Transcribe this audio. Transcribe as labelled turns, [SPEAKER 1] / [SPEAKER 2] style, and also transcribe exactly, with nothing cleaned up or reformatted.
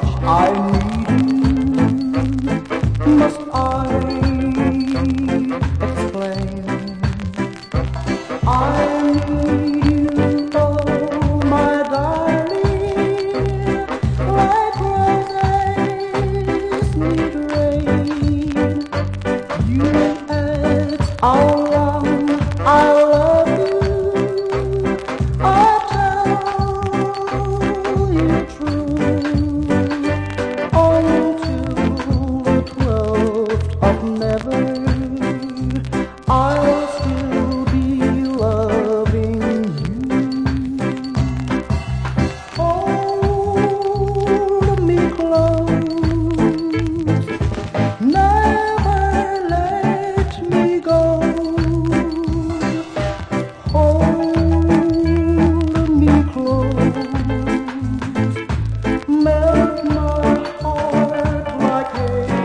[SPEAKER 1] much I need you. Must I explain? I need you, oh my darling, like roses need rain. You ask how long I love you, I tell you true, until the twelfth of never, I'll still be loving you. Hold me close.